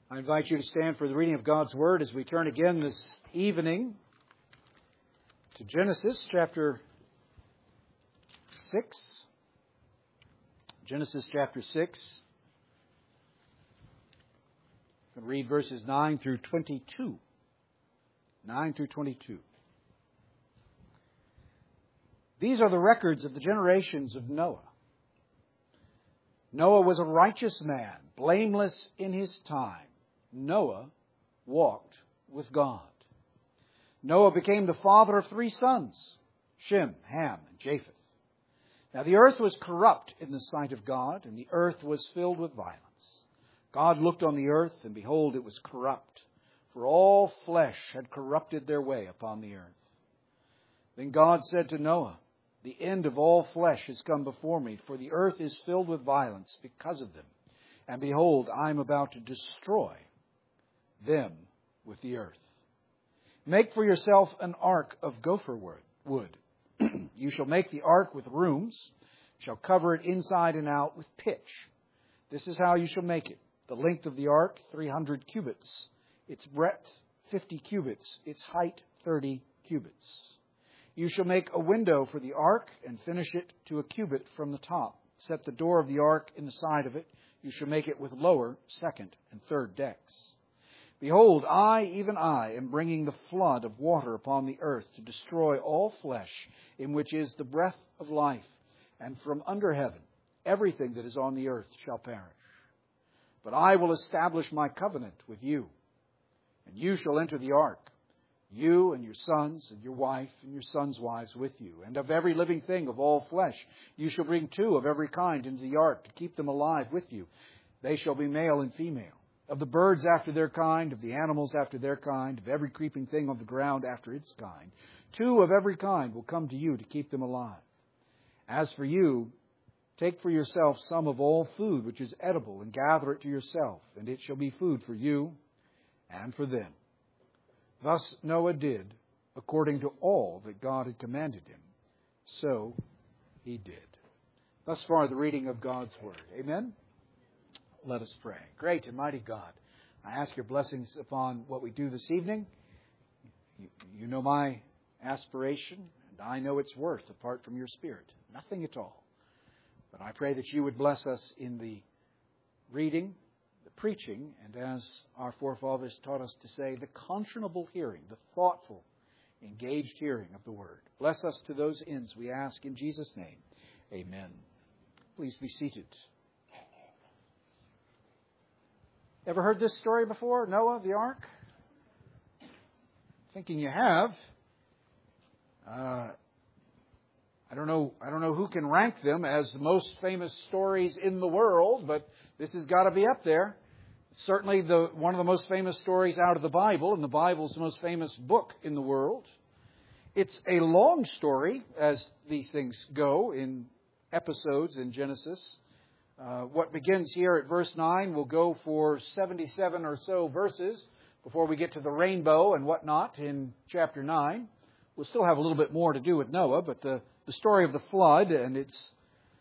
I invite you to stand for the reading of God's Word as we turn again this evening to Genesis chapter 6. Genesis chapter 6. I'm going to read verses 9 through 22. 9 through 22. These are the records of the generations of Noah. Noah was a righteous man, blameless in his time. Noah walked with God. Noah became the father of 3 sons, Shem, Ham, and Japheth. Now the earth was corrupt in the sight of God, and the earth was filled with violence. God looked on the earth, and behold, it was corrupt, for all flesh had corrupted their way upon the earth. Then God said to Noah, "The end of all flesh has come before me, for the earth is filled with violence because of them. And behold, I am about to destroy them with the earth. Make for yourself an ark of gopher wood. You shall make the ark with rooms, shall cover it inside and out with pitch. This is how you shall make it. The length of the ark, 300 cubits. Its breadth, 50 cubits. Its height, 30 cubits. You shall make a window for the ark and finish it to a cubit from the top. Set the door of the ark in the side of it. You shall make it with lower, second, and third decks. Behold, I, even I, am bringing the flood of water upon the earth to destroy all flesh, in which is the breath of life. And from under heaven, everything that is on the earth shall perish. But I will establish my covenant with you, and you shall enter the ark, you and your sons and your wife and your sons' wives with you. And of every living thing of all flesh, you shall bring 2 of every kind into the ark to keep them alive with you. They shall be male and female. Of the birds after their kind, of the animals after their kind, of every creeping thing on the ground after its kind. 2 of every kind will come to you to keep them alive. As for you, take for yourself some of all food which is edible, and gather it to yourself, and it shall be food for you and for them." Thus Noah did, according to all that God had commanded him. So he did. Thus far, the reading of God's Word. Amen? Let us pray. Great and mighty God, I ask your blessings upon what we do this evening. You know my aspiration, and I know its worth apart from your Spirit. Nothing at all. But I pray that you would bless us in the reading, the preaching, and as our forefathers taught us to say, the conscionable hearing, the thoughtful, engaged hearing of the Word. Bless us to those ends, we ask in Jesus' name. Amen. Please be seated. Ever heard this story before? Noah, the ark? Thinking you have. I don't know who can rank them as the most famous stories in the world, but this has got to be up there. Certainly one of the most famous stories out of the Bible, and the Bible's the most famous book in the world. It's a long story, as these things go in episodes in Genesis. What begins here at verse 9 will go for 77 or so verses before we get to the rainbow and whatnot in chapter 9. We'll still have a little bit more to do with Noah, but the story of the flood and its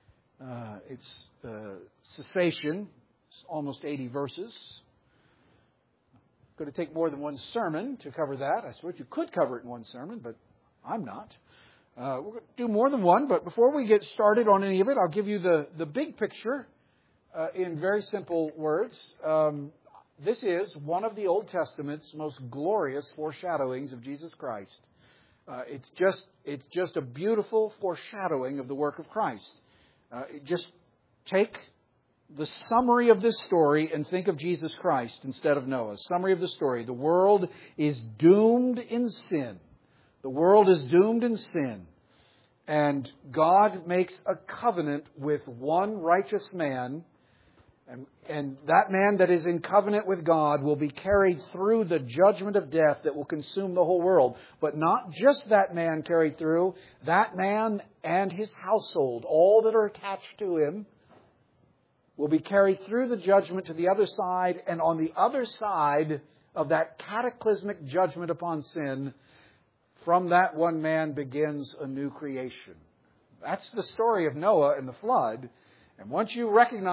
cessation is almost 80 verses. It's going to take more than one sermon to cover that. I suppose you could cover it in one sermon, but I'm not. We're going to do more than one, but before we get started on any of it, I'll give you the big picture in very simple words. This is one of the Old Testament's most glorious foreshadowings of Jesus Christ. It's just a beautiful foreshadowing of the work of Christ. Just take the summary of this story and think of Jesus Christ instead of Noah. Summary of the story. The world is doomed in sin. The world is doomed in sin. And God makes a covenant with one righteous man. And that man that is in covenant with God will be carried through the judgment of death that will consume the whole world. But not just that man carried through. That man and his household, all that are attached to him, will be carried through the judgment to the other side. And on the other side of that cataclysmic judgment upon sin, from that one man begins a new creation. That's the story of Noah and the flood. And once you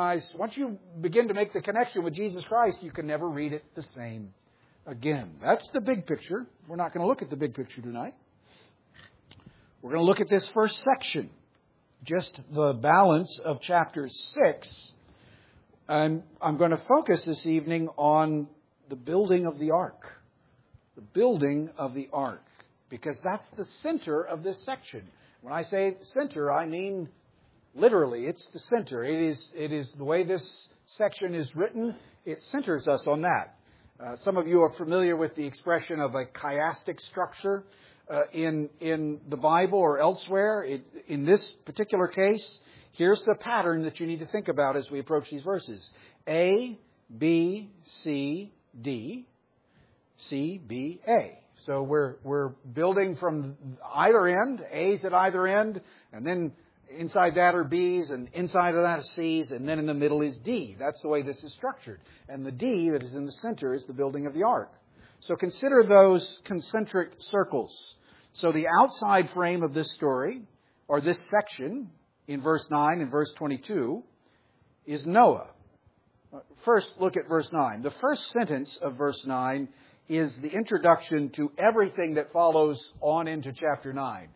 begin to make the connection with Jesus Christ, you can never read it the same again. That's the big picture. We're not going to look at the big picture tonight. We're going to look at this first section, just the balance of chapter 6. And I'm going to focus this evening on the building of the ark. The building of the ark. Because that's the center of this section. When I say center, I mean literally, it's the center. It is the way this section is written, it centers us on that. Some of you are familiar with the expression of a chiastic structure in the Bible or elsewhere. In this particular case, here's the pattern that you need to think about as we approach these verses. A, B, C, D, C, B, A. So we're building from either end, A's at either end, and then inside that are B's, and inside of that are C's, and then in the middle is D. That's the way this is structured. And the D that is in the center is the building of the ark. So consider those concentric circles. So the outside frame of this story, or this section, in verse 9 and verse 22, is Noah. First, look at verse 9. The first sentence of verse 9 is the introduction to everything that follows on into chapter 9.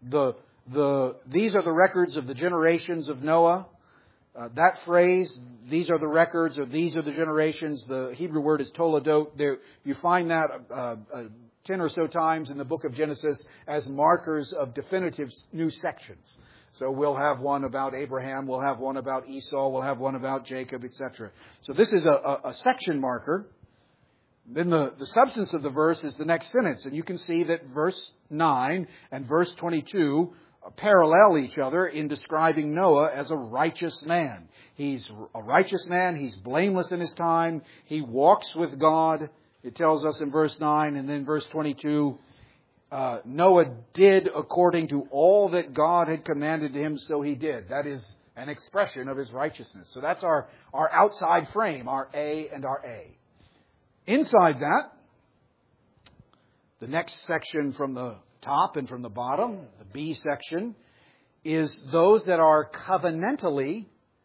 These are the records of the generations of Noah. That phrase, these are the records, or these are the generations, the Hebrew word is toledot. You find that 10 or so times in the book of Genesis as markers of definitive new sections. So we'll have one about Abraham, we'll have one about Esau, we'll have one about Jacob, etc. So this is a section marker. Then the substance of the verse is the next sentence. And you can see that verse 9 and verse 22 parallel each other in describing Noah as a righteous man. He's a righteous man. He's blameless in his time. He walks with God. It tells us in verse 9, and then verse 22, Noah did according to all that God had commanded him, so he did. That is an expression of his righteousness. So that's our outside frame, our A and our A. Inside that, the next section from the top and from the bottom, the B section, is those that are covenantally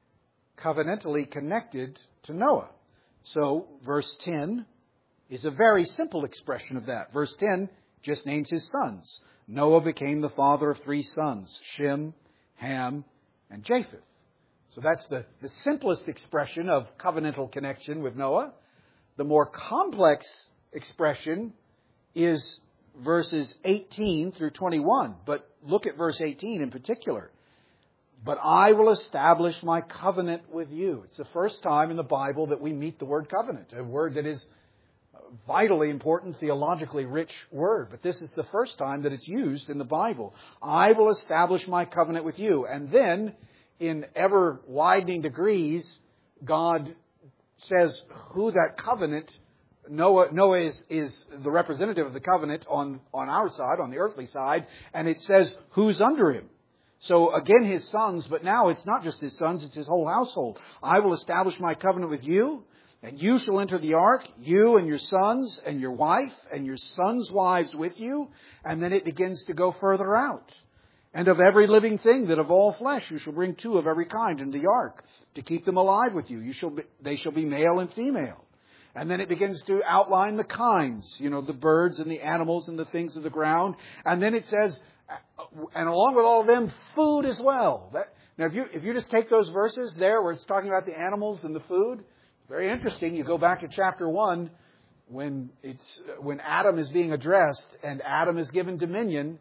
connected to Noah. So verse 10 is a very simple expression of that. Verse 10 just names his sons. Noah became the father of 3 sons, Shem, Ham, and Japheth. So that's the simplest expression of covenantal connection with Noah. The more complex expression is verses 18 through 21. But look at verse 18 in particular. But I will establish my covenant with you. It's the first time in the Bible that we meet the word covenant, a word that is vitally important, theologically rich word. But this is the first time that it's used in the Bible. I will establish my covenant with you. And then, in ever widening degrees, God says who that covenant, Noah is the representative of the covenant on our side, on the earthly side, and it says who's under him. So again, his sons, but now it's not just his sons, it's his whole household. I will establish my covenant with you, and you shall enter the ark, you and your sons and your wife and your sons' wives with you. And then it begins to go further out. And of every living thing that of all flesh you shall bring 2 of every kind into the ark to keep them alive with you. They shall be male and female. And then it begins to outline the kinds, the birds and the animals and the things of the ground. And then it says, and along with all of them, food as well. Now, if you just take those verses there where it's talking about the animals and the food, very interesting. You go back to chapter 1 when Adam is being addressed and Adam is given dominion.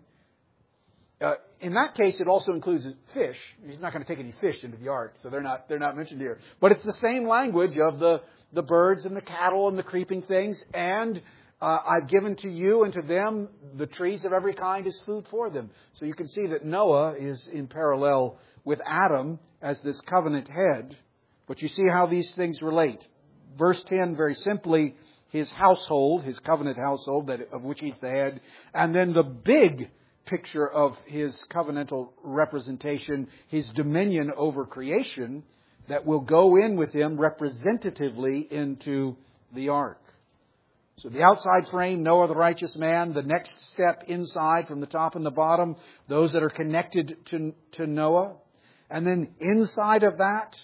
In that case, it also includes fish. He's not going to take any fish into the ark, so they're not mentioned here. But it's the same language of the birds and the cattle and the creeping things. And I've given to you and to them the trees of every kind as food for them. So you can see that Noah is in parallel with Adam as this covenant head. But you see how these things relate. Verse 10, very simply, his household, his covenant household, of which he's the head. And then the big picture of his covenantal representation, his dominion over creation, that will go in with him representatively into the ark. So the outside frame, Noah the righteous man. The next step inside from the top and the bottom, those that are connected to Noah. And then inside of that,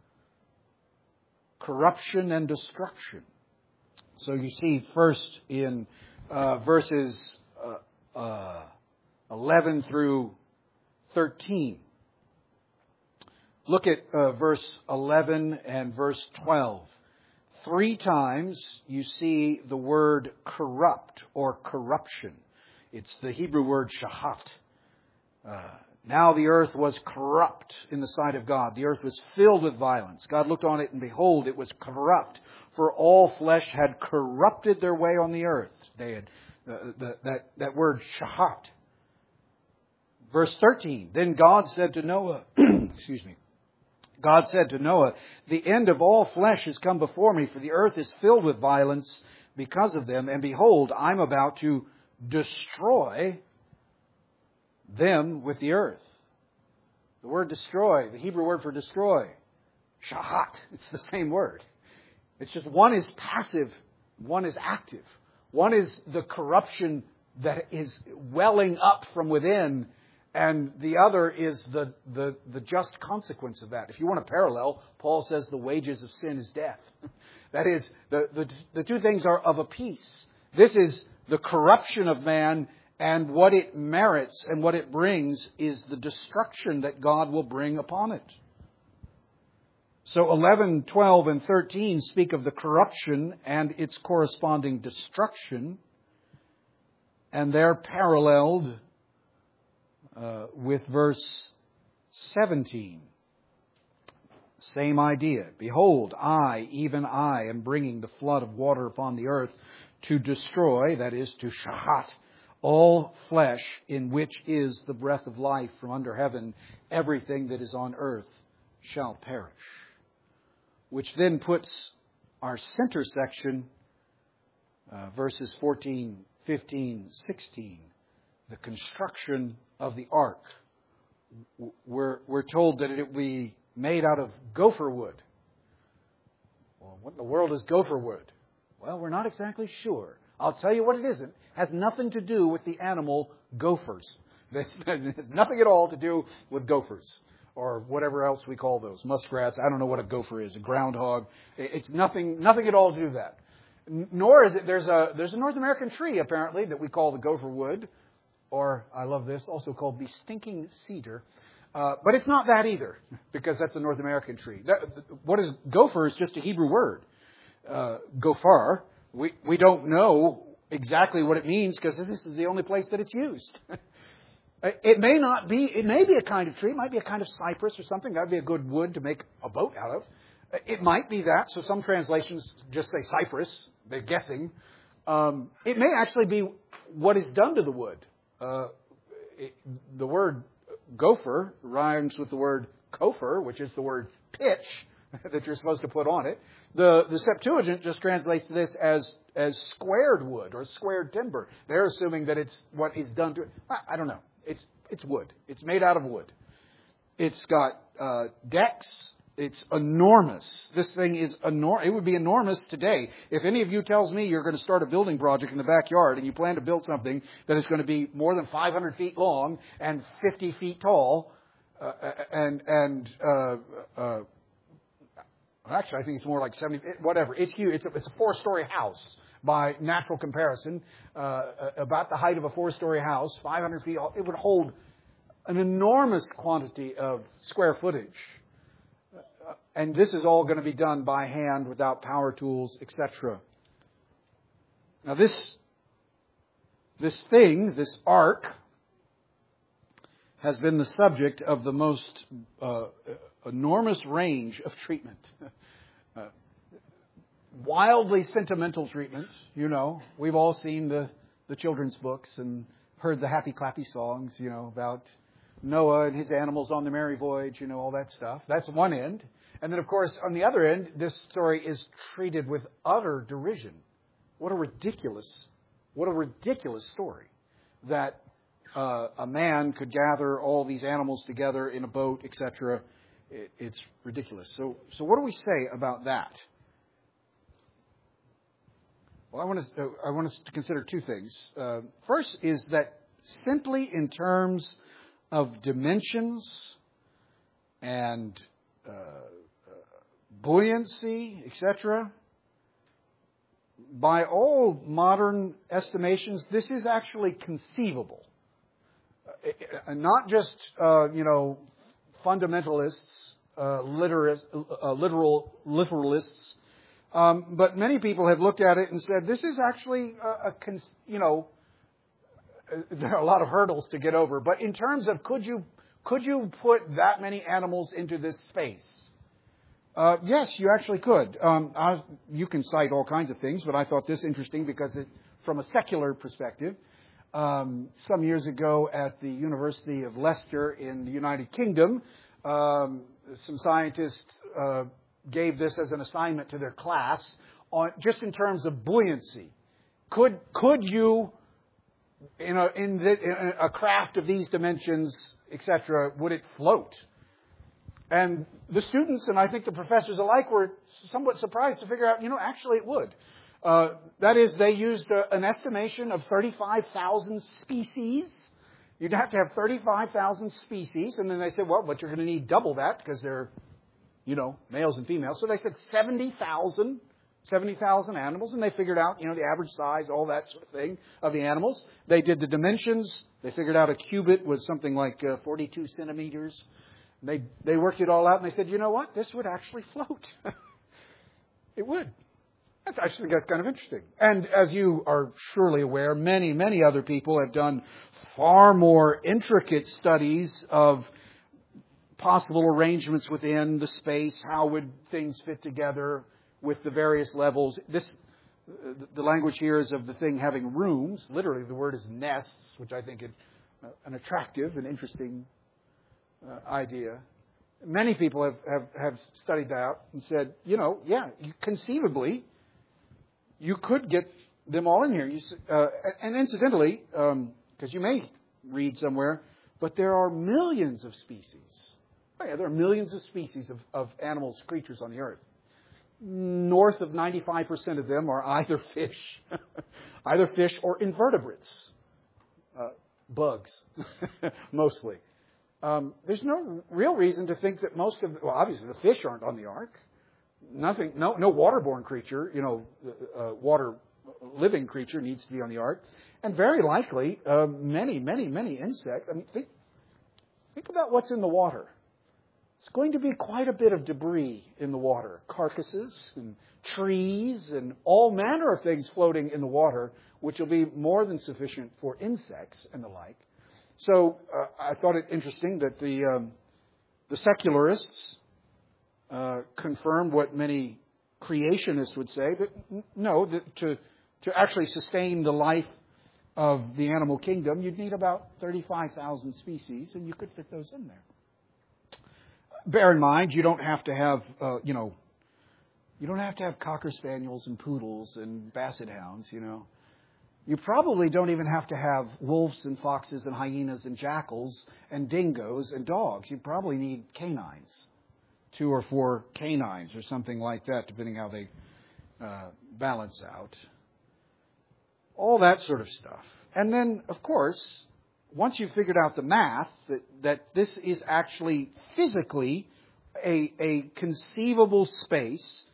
corruption and destruction. So you see first in verses 11 through 13. Look at verse 11 and verse 12. 3 times you see the word corrupt or corruption. It's the Hebrew word shahat. Now the earth was corrupt in the sight of God. The earth was filled with violence. God looked on it, and behold, it was corrupt, for all flesh had corrupted their way on the earth. They had that word shahat. Verse 13. Then God said to Noah, excuse me. God said to Noah, the end of all flesh has come before me, for the earth is filled with violence because of them. And behold, I'm about to destroy them with the earth. The word destroy, the Hebrew word for destroy, shahat, it's the same word. It's just one is passive, one is active. One is the corruption that is welling up from within, and the other is the just consequence of that. If you want a parallel, Paul says the wages of sin is death. That is, the two things are of a piece. This is the corruption of man, and what it merits and what it brings is the destruction that God will bring upon it. So 11, 12, and 13 speak of the corruption and its corresponding destruction, and they're paralleled with verse 17. Same idea. Behold, I, even I, am bringing the flood of water upon the earth to destroy, that is, to shahat, all flesh in which is the breath of life from under heaven. Everything that is on earth shall perish. Which then puts our center section, verses 14, 15, 16, the construction of the ark. We're told that it will be made out of gopher wood. Well, what in the world is gopher wood? Well, we're not exactly sure. I'll tell you what it isn't. It has nothing to do with the animal gophers. It has nothing at all to do with gophers, or whatever else we call those. Muskrats. I don't know what a gopher is. A groundhog. It's nothing at all to do with that. Nor is it, there's a North American tree, apparently, that we call the gopher wood, or, I love this, also called the stinking cedar. But it's not that either, because that's a North American tree. What is gopher is just a Hebrew word. Gofar. We don't know exactly what it means, because this is the only place that it's used. It may be a kind of tree. It might be a kind of cypress or something. That would be a good wood to make a boat out of. It might be that. So some translations just say cypress. They're guessing. It may actually be what is done to the wood. The word gopher rhymes with the word kopher, which is the word pitch that you're supposed to put on it. The Septuagint just translates this as squared wood or squared timber. They're assuming that it's what is done to it. I don't know. It's wood. It's made out of wood. It's got decks. It's enormous. This thing is enormous. It would be enormous today. If any of you tells me you're going to start a building project in the backyard and you plan to build something that is going to be more than 500 feet long and 50 feet tall, actually, I think it's more like 70, whatever. It's huge. It's a 4-story house by natural comparison, about the height of a 4-story house, 500 feet. It would hold an enormous quantity of square footage. And this is all going to be done by hand without power tools, etc. Now this ark, has been the subject of the most enormous range of treatment. Wildly sentimental treatment, you know. We've all seen the children's books and heard the happy clappy songs, you know, about Noah and his animals on the merry voyage, you know, all that stuff. That's one end. And then, of course, on the other end, this story is treated with utter derision. What a ridiculous story that a man could gather all these animals together in a boat, etc. It's ridiculous. So what do we say about that? Well, I want us to consider two things. First is that simply in terms of dimensions and buoyancy, etc. By all modern estimations, this is actually conceivable. Not just, fundamentalists, literalists, but many people have looked at it and said, this is actually there are a lot of hurdles to get over. But in terms of could you put that many animals into this space? Yes, you actually could. You can cite all kinds of things, but I thought this interesting because from a secular perspective, some years ago at the University of Leicester in the United Kingdom, some scientists gave this as an assignment to their class, just in terms of buoyancy. Could you, in a craft of these dimensions, etc., would it float? And the students, and I think the professors alike, were somewhat surprised to figure out, actually it would. That is, they used an estimation of 35,000 species. You'd have to have 35,000 species. And then they said, well, but you're going to need double that because they're, males and females. So they said 70,000 animals. And they figured out, the average size, all that sort of thing of the animals. They did the dimensions. They figured out a cubit was something like 42 centimeters. They worked it all out, and they said, you know what? This would actually float. It would. I think that's kind of interesting. And as you are surely aware, many, many other people have done far more intricate studies of possible arrangements within the space. How would things fit together with the various levels? The language here is of the thing having rooms. Literally, the word is nests, which I think is an attractive and interesting idea. Many people have studied that and said, conceivably, you could get them all in here. And incidentally, because you may read somewhere, but there are millions of species. Oh yeah, there are millions of species of animals, creatures on the earth. North of 95% of them are either fish or invertebrates, bugs, mostly. There's no real reason to think that obviously the fish aren't on the ark. Nothing, no waterborne creature, water living creature needs to be on the ark. And very likely, many, many, many insects. I mean, think about what's in the water. It's going to be quite a bit of debris in the water. Carcasses and trees and all manner of things floating in the water, which will be more than sufficient for insects and the like. So I thought it interesting that the secularists confirmed what many creationists would say, that to actually sustain the life of the animal kingdom, you'd need about 35,000 species, and you could fit those in there. Bear in mind, you don't have to have, you don't have to have Cocker Spaniels and Poodles and Basset Hounds, You probably don't even have to have wolves and foxes and hyenas and jackals and dingoes and dogs. You probably need canines, 2 or 4 canines or something like that, depending how they balance out. All that sort of stuff. And then, of course, once you've figured out the math, that this is actually physically a conceivable space,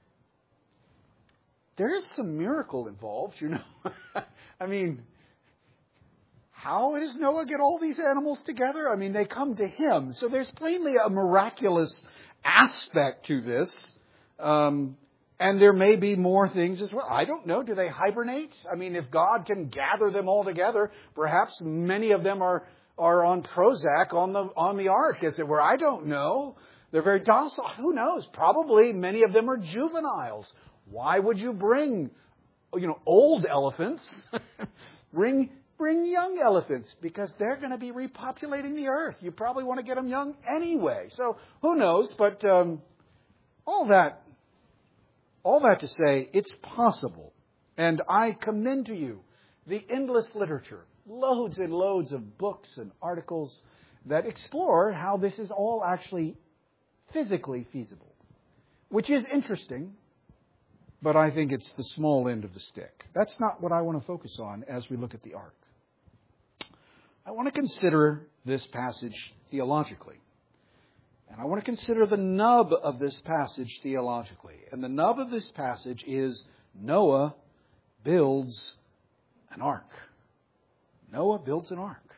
there is some miracle involved, I mean, how does Noah get all these animals together? I mean, they come to him. So there's plainly a miraculous aspect to this. And there may be more things as well. I don't know. Do they hibernate? I mean, if God can gather them all together, perhaps many of them are on Prozac on the ark, as it were. I don't know. They're very docile. Who knows? Probably many of them are juveniles. Why would you bring, old elephants? bring young elephants, because they're going to be repopulating the earth. You probably want to get them young anyway. So who knows? But all that to say, it's possible. And I commend to you the endless literature, loads and loads of books and articles that explore how this is all actually physically feasible, which is interesting. But I think it's the small end of the stick. That's not what I want to focus on as we look at the ark. I want to consider this passage theologically. And I want to consider the nub of this passage theologically. And the nub of this passage is Noah builds an ark. Noah builds an ark.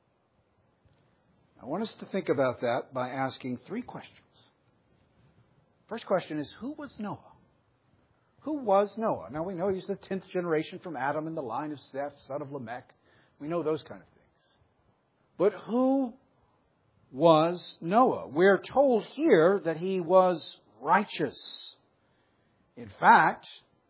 I want us to think about that by asking three questions. First question is, who was Noah? Who was Noah? Now we know he's the 10th generation from Adam in the line of Seth, son of Lamech. We know those kind of things. But who was Noah? We're told here that he was righteous. In fact,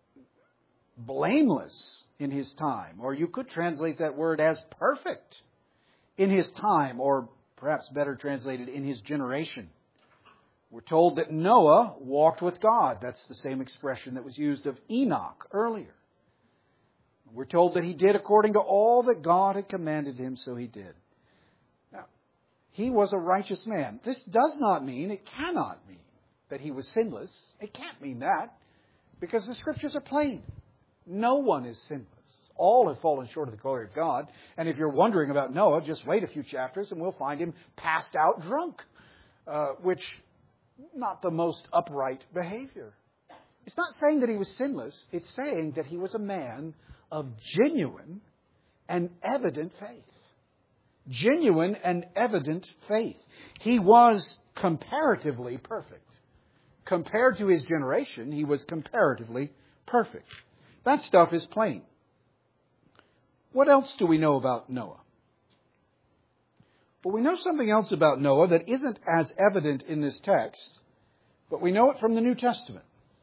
blameless in his time. Or you could translate that word as perfect in his time, or perhaps better translated, in his generation. We're told that Noah walked with God. That's the same expression that was used of Enoch earlier. We're told that he did according to all that God had commanded him, so he did. Now, he was a righteous man. This does not mean, it cannot mean, that he was sinless. It can't mean that, because the Scriptures are plain. No one is sinless. All have fallen short of the glory of God. And if you're wondering about Noah, just wait a few chapters and we'll find him passed out drunk, which not the most upright behavior. It's not saying that he was sinless. It's saying that he was a man of genuine and evident faith. Genuine and evident faith. He was comparatively perfect. Compared to his generation, he was comparatively perfect. That stuff is plain. What else do we know about Noah? Well, we know something else about Noah that isn't as evident in this text, but we know it from the New Testament.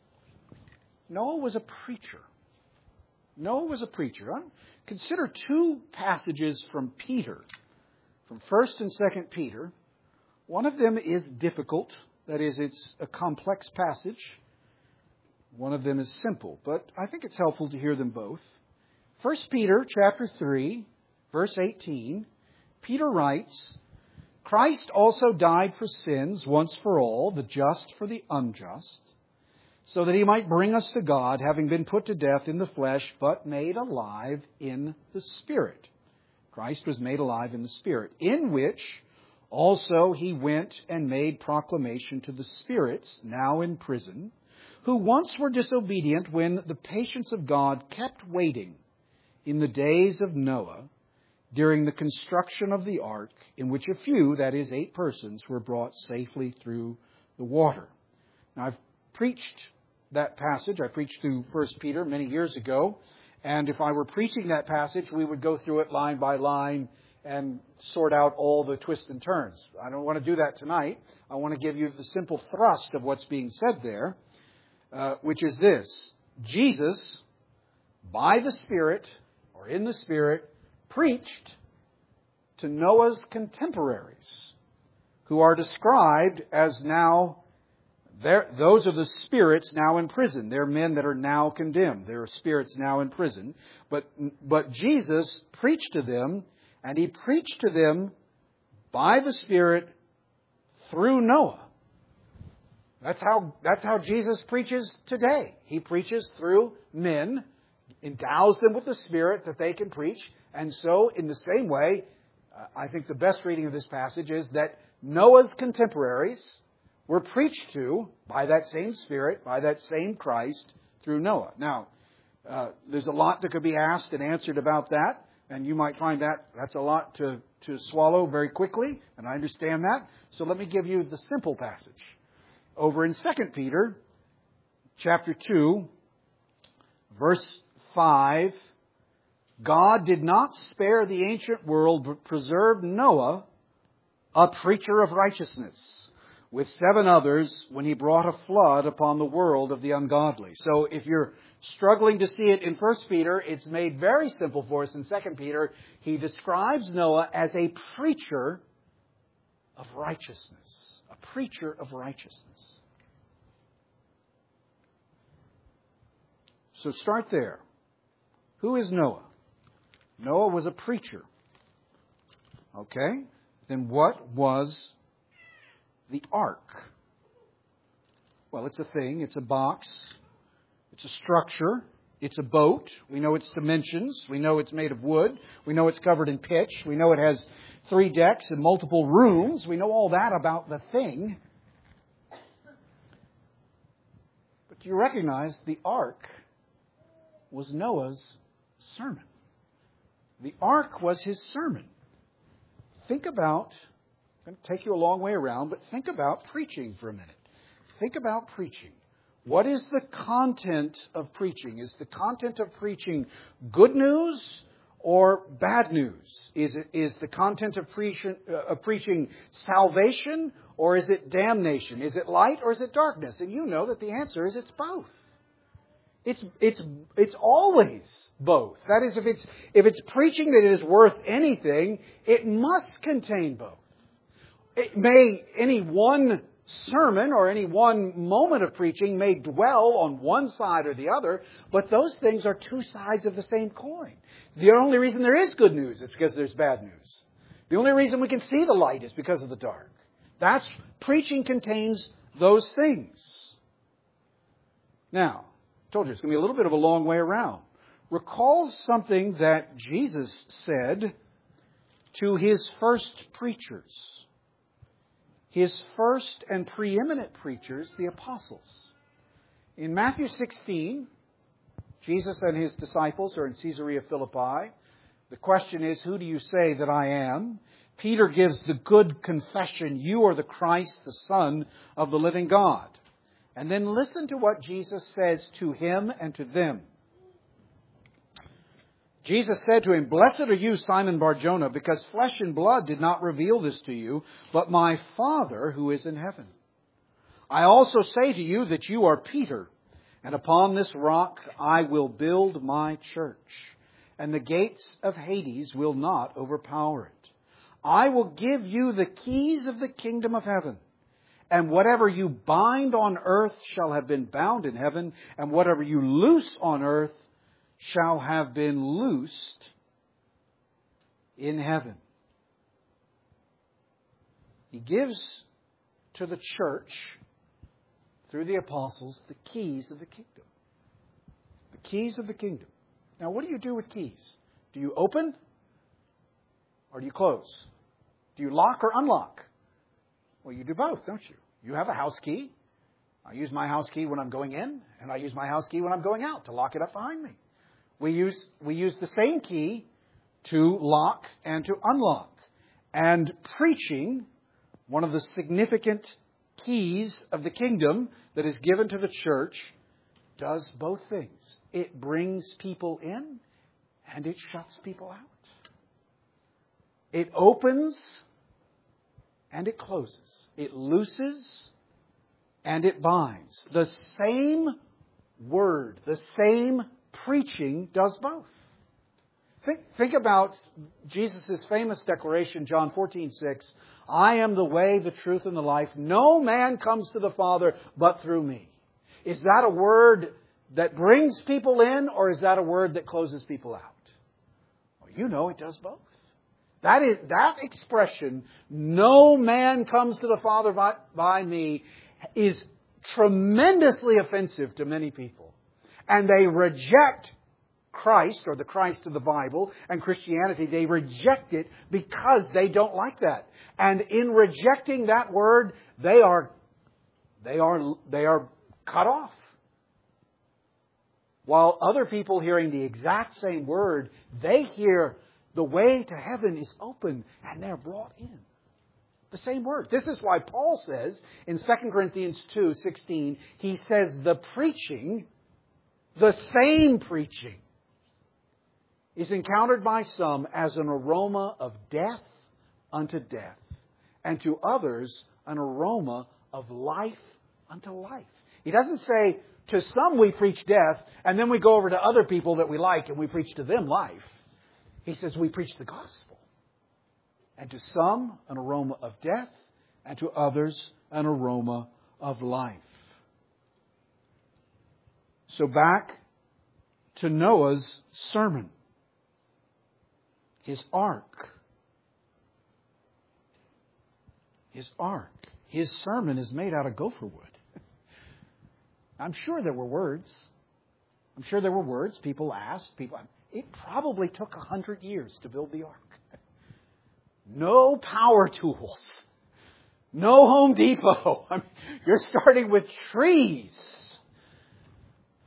Noah was a preacher. Noah was a preacher. Consider two passages from Peter, from 1st and 2nd Peter. One of them is difficult. That is, it's a complex passage. One of them is simple, but I think it's helpful to hear them both. 1 Peter chapter 3, verse 18, Peter writes, Christ also died for sins once for all, the just for the unjust, so that he might bring us to God, having been put to death in the flesh, but made alive in the Spirit. Christ was made alive in the Spirit, in which also he went and made proclamation to the spirits now in prison, who once were disobedient when the patience of God kept waiting in the days of Noah, during the construction of the ark, in which a few, that is 8 persons, were brought safely through the water. Now, I've preached that passage. I preached through 1 Peter many years ago. And if I were preaching that passage, we would go through it line by line and sort out all the twists and turns. I don't want to do that tonight. I want to give you the simple thrust of what's being said there, which is this. Jesus, by the Spirit, or in the Spirit, preached to Noah's contemporaries, who are described as now, those are the spirits now in prison. They're men that are now condemned. They're spirits now in prison. But Jesus preached to them, and he preached to them by the Spirit through Noah. That's how Jesus preaches today. He preaches through men, endows them with the Spirit that they can preach. And so, in the same way, I think the best reading of this passage is that Noah's contemporaries were preached to by that same Spirit, by that same Christ, through Noah. Now, there's a lot that could be asked and answered about that, and you might find that's a lot to swallow very quickly, and I understand that. So let me give you the simple passage. Over in 2 Peter, chapter 2, verse 5, God did not spare the ancient world, but preserved Noah, a preacher of righteousness, with 7 others when he brought a flood upon the world of the ungodly. So if you're struggling to see it in 1 Peter, it's made very simple for us in 2 Peter. He describes Noah as a preacher of righteousness. A preacher of righteousness. So start there. Who is Noah? Noah was a preacher. Okay? Then what was the ark? Well, it's a thing. It's a box. It's a structure. It's a boat. We know its dimensions. We know it's made of wood. We know it's covered in pitch. We know it has 3 decks and multiple rooms. We know all that about the thing. Do you recognize the ark was Noah's sermon? The ark was his sermon. Think about, I'm going to take you a long way around, but think about preaching for a minute. Think about preaching. What is the content of preaching? Is the content of preaching good news or bad news? Is the content of preaching salvation or is it damnation? Is it light or is it darkness? And you know that the answer is it's both. It's always both. That is, if it's preaching that is worth anything, it must contain both. It may, any one sermon or any one moment of preaching may dwell on one side or the other, but those things are two sides of the same coin. The only reason there is good news is because there's bad news. The only reason we can see the light is because of the dark. That's, preaching contains those things. Now, I told you it's going to be a little bit of a long way around. Recall something that Jesus said to his first preachers. His first and preeminent preachers, the apostles. In Matthew 16, Jesus and his disciples are in Caesarea Philippi. The question is, who do you say that I am? Peter gives the good confession, you are the Christ, the Son of the living God. And then listen to what Jesus says to him and to them. Jesus said to him, "Blessed are you, Simon Bar-Jonah, because flesh and blood did not reveal this to you, but my Father who is in heaven. I also say to you that you are Peter, and upon this rock I will build my church, and the gates of Hades will not overpower it. I will give you the keys of the kingdom of heaven, and whatever you bind on earth shall have been bound in heaven, and whatever you loose on earth shall have been loosed in heaven." He gives to the church, through the apostles, the keys of the kingdom. The keys of the kingdom. Now, what do you do with keys? Do you open or do you close? Do you lock or unlock? Well, you do both, don't you? You have a house key. I use my house key when I'm going in, and I use my house key when I'm going out to lock it up behind me. We use the same key to lock and to unlock. And preaching, one of the significant keys of the kingdom that is given to the church, does both things. It brings people in and it shuts people out. It opens and it closes. It looses and it binds. The same word, the same preaching does both. Think about Jesus' famous declaration, John 14:6. I am the way, the truth, and the life. No man comes to the Father but through me. Is that a word that brings people in, or is that a word that closes people out? Well, you know it does both. That expression, no man comes to the Father by me, is tremendously offensive to many people. And they reject Christ, or the Christ of the Bible, and Christianity. They reject it because they don't like that. And in rejecting that word, they are cut off. While other people hearing the exact same word, they hear the way to heaven is open and they're brought in. The same word. This is why Paul says in 2 Corinthians 2:16, he says the preaching, the same preaching, is encountered by some as an aroma of death unto death, and to others an aroma of life unto life. He doesn't say, to some we preach death, and then we go over to other people that we like and we preach to them life. He says we preach the gospel. And to some an aroma of death, and to others an aroma of life. So back to Noah's sermon. His ark. His ark. His sermon is made out of gopher wood. I'm sure there were words. People asked. It probably took 100 years to build the ark. No power tools. No Home Depot. You're starting with trees.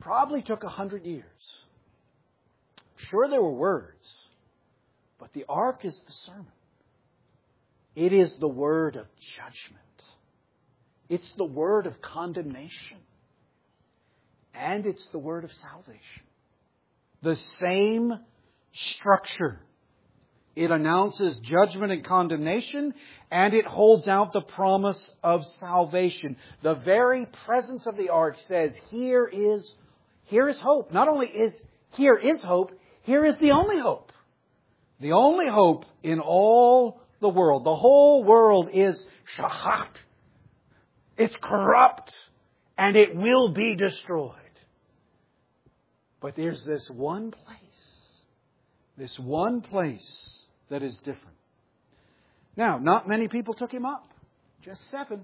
probably took 100 years. Sure, there were words, but the ark is the sermon. It is the word of judgment. It's the word of condemnation. And it's the word of salvation. The same structure. It announces judgment and condemnation, and it holds out the promise of salvation. The very presence of the ark says, here is hope. Not only is hope, here is the only hope. The only hope in all the world. The whole world is shachat. It's corrupt, and it will be destroyed. But there's this one place that is different. Now, not many people took him up. Just 7.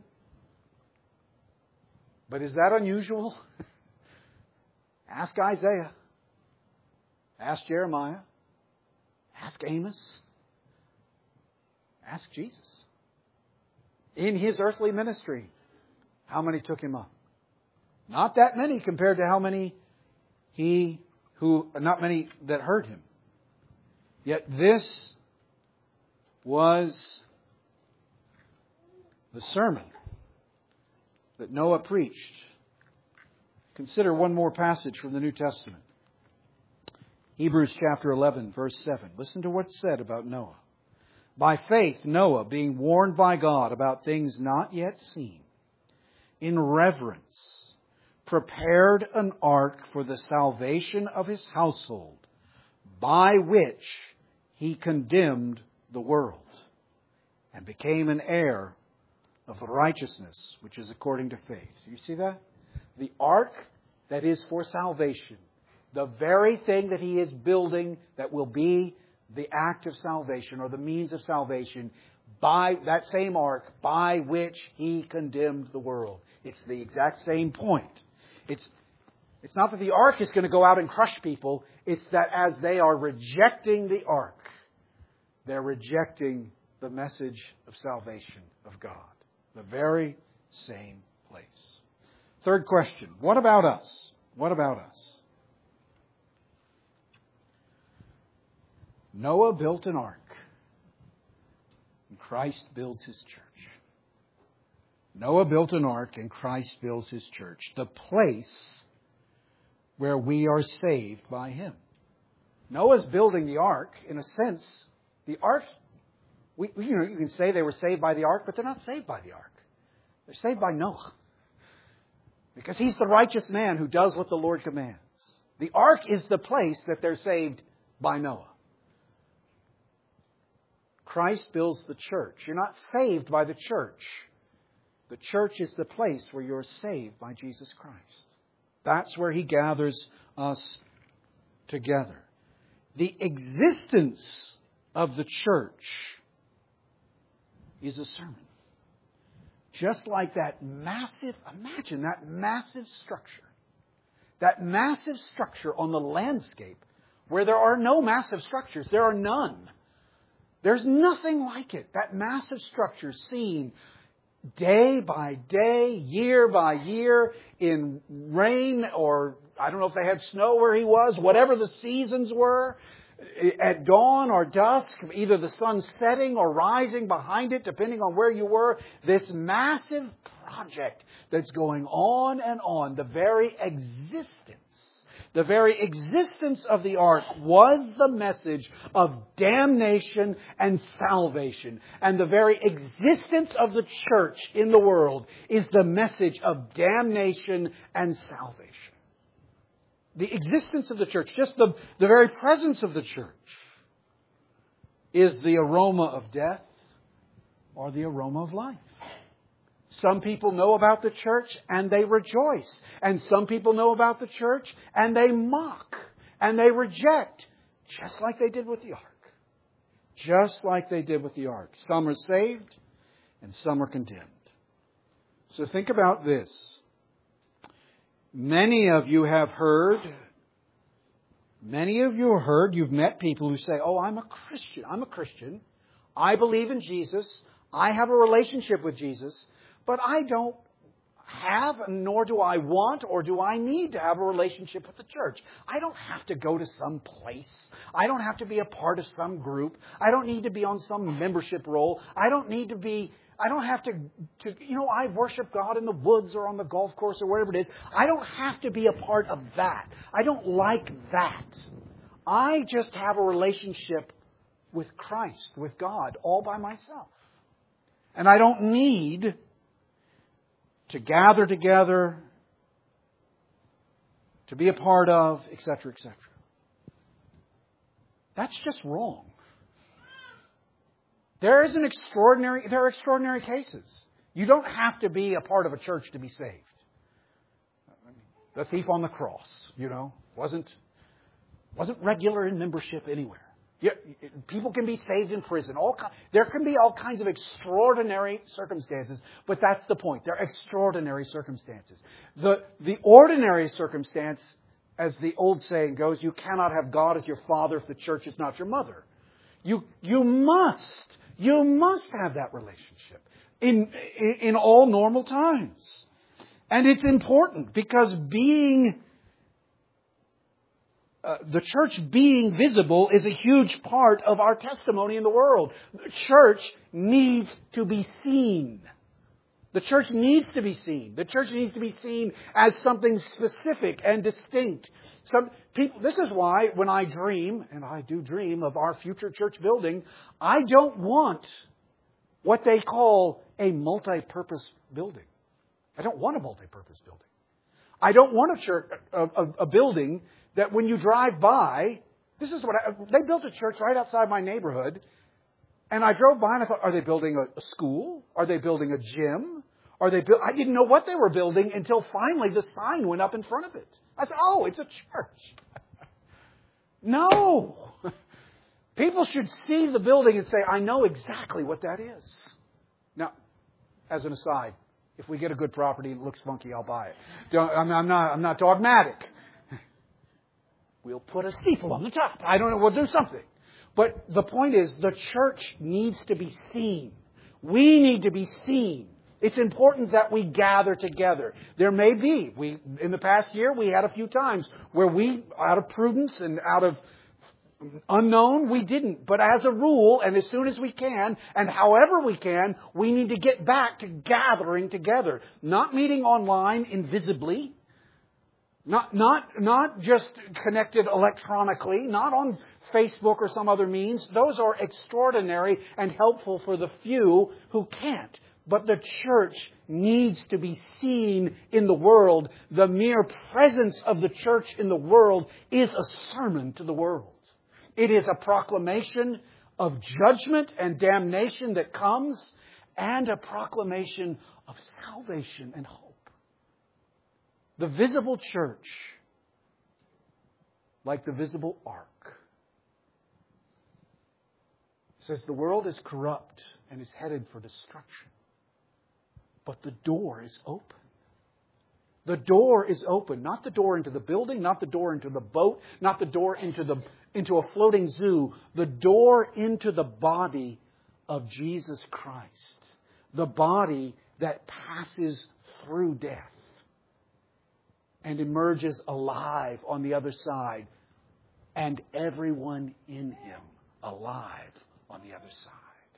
But is that unusual? Ask Isaiah. Ask Jeremiah. Ask Amos. Ask Jesus. In His earthly ministry, how many took him up? Not that many compared to how many not many that heard him. Yet this was the sermon that Noah preached. Consider one more passage from the New Testament. Hebrews chapter 11, verse 7. Listen to what's said about Noah. By faith, Noah, being warned by God about things not yet seen, in reverence, prepared an ark for the salvation of his household, by which he condemned the world, and became an heir of the righteousness which is according to faith. You see that? The ark that is for salvation, the very thing that he is building that will be the act of salvation or the means of salvation, by that same ark by which he condemned the world. It's the exact same point. It's not that the ark is going to go out and crush people. It's that as they are rejecting the ark, they're rejecting the message of salvation of God. The very same place. Third question. What about us? What about us? Noah built an ark, and Christ builds His church. Noah built an ark, and Christ builds His church. The place where we are saved by Him. Noah's building the ark. In a sense, the ark, you can say they were saved by the ark, but they're not saved by the ark. They're saved by Noah. Because he's the righteous man who does what the Lord commands. The ark is the place that they're saved by Noah. Christ builds the church. You're not saved by the church. The church is the place where you're saved by Jesus Christ. That's where He gathers us together. The existence of the church is a sermon. Just like that massive, imagine that massive structure. That massive structure on the landscape where there are no massive structures. There are none. There's nothing like it. That massive structure seen day by day, year by year, in rain or I don't know if they had snow where he was, whatever the seasons were, at dawn or dusk, either the sun setting or rising behind it, depending on where you were. This massive project that's going on and on, the very existence of the ark was the message of damnation and salvation. And the very existence of the church in the world is the message of damnation and salvation. The existence of the church, just the very presence of the church, is the aroma of death or the aroma of life. Some people know about the church and they rejoice. And some people know about the church and they mock and they reject. Just like they did with the ark. Just like they did with the ark. Some are saved and some are condemned. So think about this. Many of you have heard, you've met people who say, oh, I'm a Christian. I believe in Jesus. I have a relationship with Jesus. But I don't have, nor do I want, or do I need to have a relationship with the church. I don't have to go to some place. I don't have to be a part of some group. I don't need to be on some membership roll. I don't have to, I worship God in the woods or on the golf course or wherever it is. I don't have to be a part of that. I don't like that. I just have a relationship with Christ, with God, all by myself. And I don't need to gather together, to be a part of, etc., etc. That's just wrong. There are extraordinary cases. You don't have to be a part of a church to be saved. The thief on the cross, wasn't regular in membership anywhere. People can be saved in prison. There can be all kinds of extraordinary circumstances, but that's the point. They're extraordinary circumstances. The ordinary circumstance, as the old saying goes, you cannot have God as your father if the church is not your mother. You must have that relationship in all normal times. And it's important because the church being visible is a huge part of our testimony in the world. The church needs to be seen. The church needs to be seen. The church needs to be seen as something specific and distinct. This is why when I dream, and I do dream of our future church building, I don't want what they call a multi-purpose building. I don't want a multi-purpose building. I don't want a building that when you drive by, they built a church right outside my neighborhood, and I drove by and I thought, are they building a school? Are they building a gym? I didn't know what they were building until finally the sign went up in front of it. I said, oh, it's a church. No. People should see the building and say, I know exactly what that is. Now, as an aside, if we get a good property and it looks funky, I'll buy it. I'm not dogmatic. We'll put a steeple on the top. I don't know. We'll do something. But the point is, the church needs to be seen. We need to be seen. It's important that we gather together. There may be. In the past year, we had a few times where we, out of prudence and out of unknown, we didn't. But as a rule, and as soon as we can, and however we can, we need to get back to gathering together. Not meeting online invisibly. Not just connected electronically, not on Facebook or some other means. Those are extraordinary and helpful for the few who can't. But the church needs to be seen in the world. The mere presence of the church in the world is a sermon to the world. It is a proclamation of judgment and damnation that comes, and a proclamation of salvation and hope. The visible church, like the visible ark, says the world is corrupt and is headed for destruction. But the door is open. The door is open. Not the door into the building, not the door into the boat, not the door into a floating zoo. The door into the body of Jesus Christ. The body that passes through death and emerges alive on the other side, and everyone in Him alive on the other side.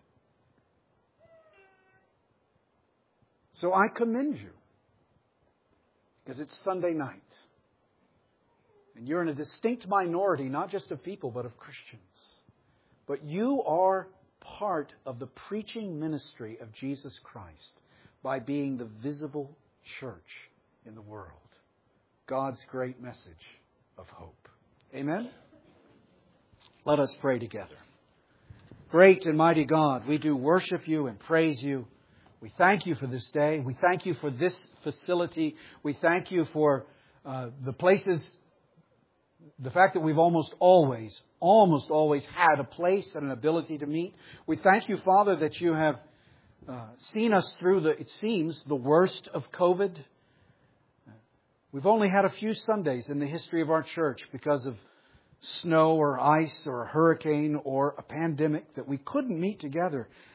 So I commend you, because it's Sunday night, and you're in a distinct minority, not just of people, but of Christians. But you are part of the preaching ministry of Jesus Christ by being the visible church in the world. God's great message of hope. Amen? Let us pray together. Great and mighty God, we do worship You and praise You. We thank You for this day. We thank You for this facility. We thank You for the places, the fact that we've almost always had a place and an ability to meet. We thank You, Father, that You have seen us through it seems, the worst of COVID. We've only had a few Sundays in the history of our church because of snow or ice or a hurricane or a pandemic that we couldn't meet together.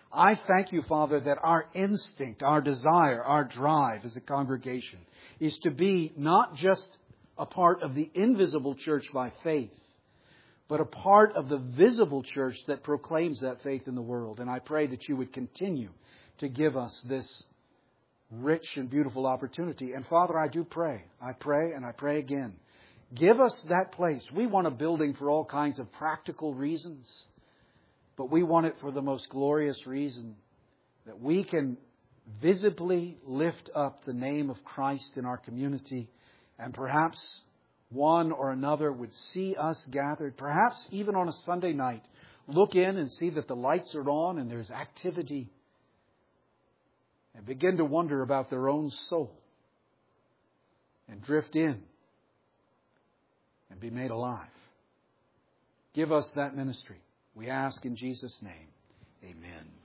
I thank you, Father, that our instinct, our desire, our drive as a congregation is to be not just a part of the invisible church by faith, but a part of the visible church that proclaims that faith in the world. And I pray that you would continue to give us this rich and beautiful opportunity. And Father, I do pray. I pray and I pray again. Give us that place. We want a building for all kinds of practical reasons, but we want it for the most glorious reason that we can visibly lift up the name of Christ in our community, and perhaps one or another would see us gathered, perhaps even on a Sunday night, look in and see that the lights are on and there's activity, and begin to wonder about their own soul and drift in and be made alive. Give us that ministry. We ask in Jesus' name. Amen.